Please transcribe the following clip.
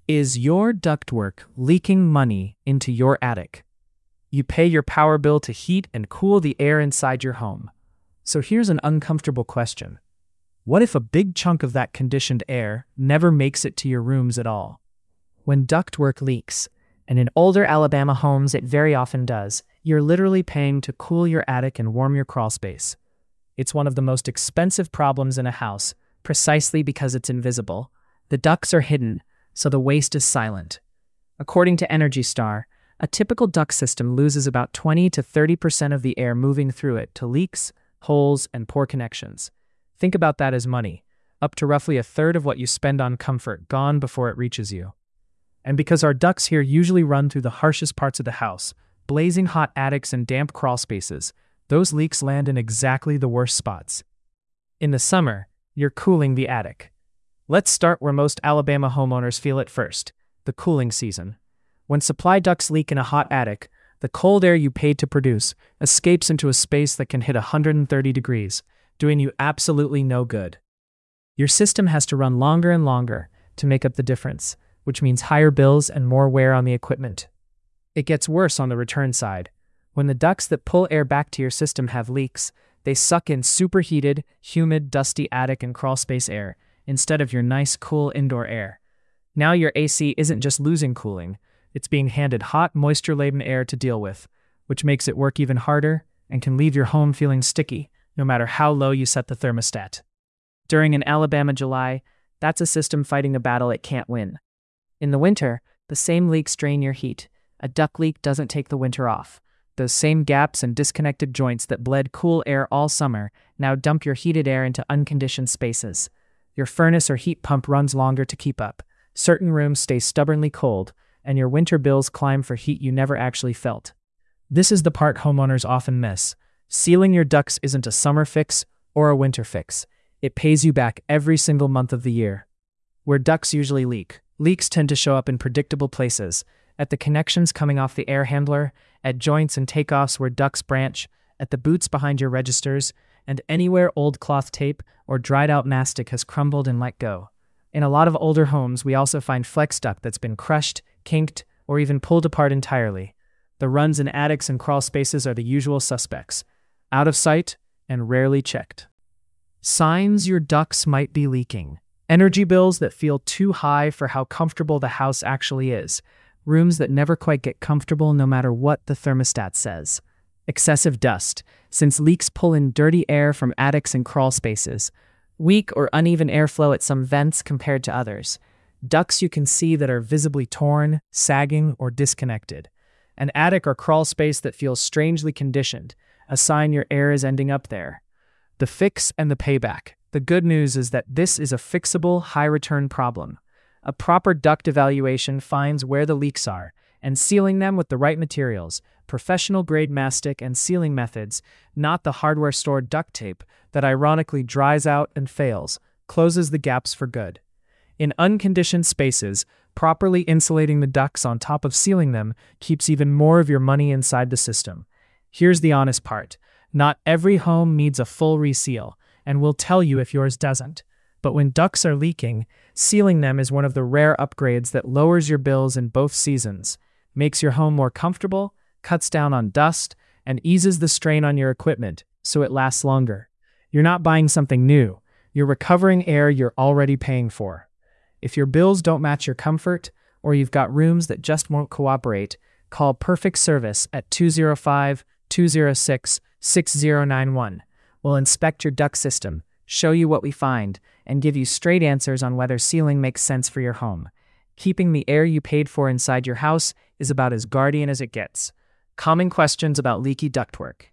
Is your ductwork leaking money into your attic? You pay your power bill to heat and cool the air inside your home. So here's an uncomfortable question. What if a big chunk of that conditioned air never makes it to your rooms at all? When ductwork leaks, and in older Alabama homes it very often does, you're literally paying to cool your attic and warm your crawl space. It's one of the most expensive problems in a house, precisely because it's invisible. The ducts are hidden, so the waste is silent. According to Energy Star, a typical duct system loses about 20 to 30% of the air moving through it to leaks, holes, and poor connections. Think about that as money, up to roughly a third of what you spend on comfort gone before it reaches you. And because our ducts here usually run through the harshest parts of the house, blazing hot attics and damp crawl spaces, those leaks land in exactly the worst spots. In the summer, you're cooling the attic. Let's start where most Alabama homeowners feel it first, the cooling season. When supply ducts leak in a hot attic, the cold air you paid to produce escapes into a space that can hit 130 degrees, doing you absolutely no good. Your system has to run longer and longer to make up the difference, which means higher bills and more wear on the equipment. It gets worse on the return side. When the ducts that pull air back to your system have leaks, they suck in superheated, humid, dusty attic and crawl space air, instead of your nice, cool indoor air. Now your AC isn't just losing cooling, it's being handed hot, moisture-laden air to deal with, which makes it work even harder and can leave your home feeling sticky, no matter how low you set the thermostat. During an Alabama July, that's a system fighting a battle it can't win. In the winter, the same leaks drain your heat. A duct leak doesn't take the winter off. Those same gaps and disconnected joints that bled cool air all summer now dump your heated air into unconditioned spaces. Your furnace or heat pump runs longer to keep up. Certain rooms stay stubbornly cold, and your winter bills climb for heat you never actually felt. This is the part homeowners often miss. Sealing your ducts isn't a summer fix or a winter fix. It pays you back every single month of the year. Where ducts usually leak, leaks tend to show up in predictable places, at the connections coming off the air handler, at joints and takeoffs where ducts branch, at the boots behind your registers, and anywhere old cloth tape or dried-out mastic has crumbled and let go. In a lot of older homes, we also find flex duct that's been crushed, kinked, or even pulled apart entirely. The runs in attics and crawl spaces are the usual suspects, out of sight and rarely checked. Signs your ducts might be leaking. Energy bills that feel too high for how comfortable the house actually is. Rooms that never quite get comfortable no matter what the thermostat says. Excessive dust, since leaks pull in dirty air from attics and crawl spaces. Weak or uneven airflow at some vents compared to others. Ducts you can see that are visibly torn, sagging, or disconnected. An attic or crawl space that feels strangely conditioned, a sign your air is ending up there. The fix and the payback. The good news is that this is a fixable, high-return problem. A proper duct evaluation finds where the leaks are, and sealing them with the right materials, professional-grade mastic and sealing methods, not the hardware-stored duct tape that ironically dries out and fails, closes the gaps for good. In unconditioned spaces, properly insulating the ducts on top of sealing them keeps even more of your money inside the system. Here's the honest part. Not every home needs a full reseal, and we'll tell you if yours doesn't. But when ducts are leaking, sealing them is one of the rare upgrades that lowers your bills in both seasons, makes your home more comfortable, cuts down on dust, and eases the strain on your equipment so it lasts longer. You're not buying something new. You're recovering air you're already paying for. If your bills don't match your comfort, or you've got rooms that just won't cooperate, call Perfect Service at 205-206-6091. We'll inspect your duct system, show you what we find, and give you straight answers on whether sealing makes sense for your home. Keeping the air you paid for inside your house is about as guardian as it gets. Common questions about leaky ductwork.